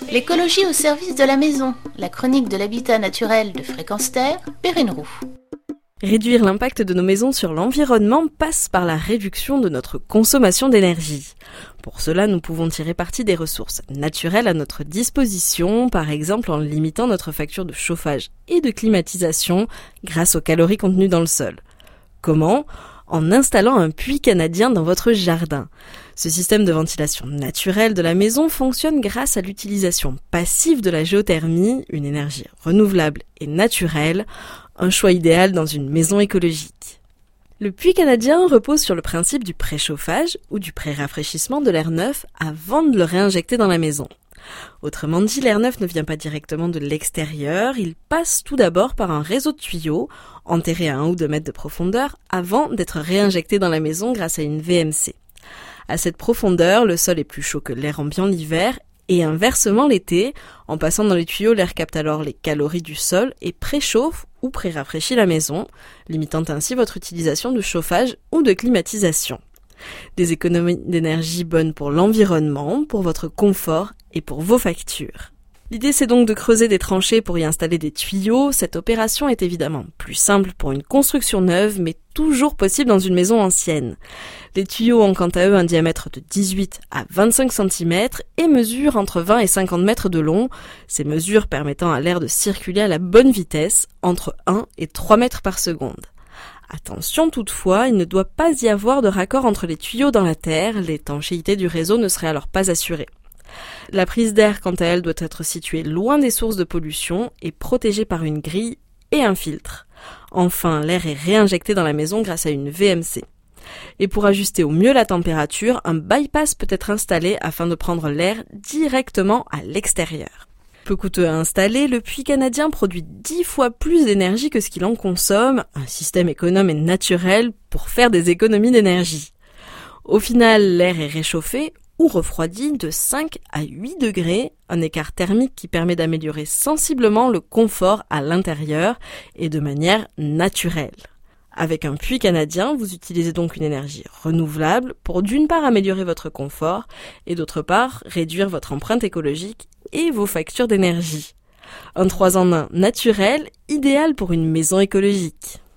L'écologie au service de la maison, la chronique de l'habitat naturel de Fréquence Terre, Perrine Roux. Réduire l'impact de nos maisons sur l'environnement passe par la réduction de notre consommation d'énergie. Pour cela, nous pouvons tirer parti des ressources naturelles à notre disposition, par exemple en limitant notre facture de chauffage et de climatisation grâce aux calories contenues dans le sol. Comment ? En installant un puits canadien dans votre jardin. Ce système de ventilation naturelle de la maison fonctionne grâce à l'utilisation passive de la géothermie, une énergie renouvelable et naturelle, un choix idéal dans une maison écologique. Le puits canadien repose sur le principe du préchauffage ou du pré-rafraîchissement de l'air neuf avant de le réinjecter dans la maison. Autrement dit, l'air neuf ne vient pas directement de l'extérieur, il passe tout d'abord par un réseau de tuyaux, enterré à 1 ou 2 mètres de profondeur, avant d'être réinjecté dans la maison grâce à une VMC. À cette profondeur, le sol est plus chaud que l'air ambiant l'hiver, et inversement l'été, en passant dans les tuyaux, l'air capte alors les calories du sol et préchauffe ou pré-rafraîchit la maison, limitant ainsi votre utilisation de chauffage ou de climatisation. Des économies d'énergie bonnes pour l'environnement, pour votre confort et pour vos factures. L'idée c'est donc de creuser des tranchées pour y installer des tuyaux. Cette opération est évidemment plus simple pour une construction neuve, mais toujours possible dans une maison ancienne. Les tuyaux ont quant à eux un diamètre de 18 à 25 cm et mesurent entre 20 et 50 mètres de long, ces mesures permettant à l'air de circuler à la bonne vitesse, entre 1 et 3 mètres par seconde. Attention toutefois, il ne doit pas y avoir de raccord entre les tuyaux dans la terre, l'étanchéité du réseau ne serait alors pas assurée. La prise d'air, quant à elle, doit être située loin des sources de pollution et protégée par une grille et un filtre. Enfin, l'air est réinjecté dans la maison grâce à une VMC. Et pour ajuster au mieux la température, un bypass peut être installé afin de prendre l'air directement à l'extérieur. Peu coûteux à installer, le puits canadien produit 10 fois plus d'énergie que ce qu'il en consomme, un système économe et naturel pour faire des économies d'énergie. Au final, l'air est réchauffé ou refroidi de 5 à 8 degrés, un écart thermique qui permet d'améliorer sensiblement le confort à l'intérieur et de manière naturelle. Avec un puits canadien, vous utilisez donc une énergie renouvelable pour d'une part améliorer votre confort et d'autre part réduire votre empreinte écologique et vos factures d'énergie. Un 3 en 1 naturel, idéal pour une maison écologique.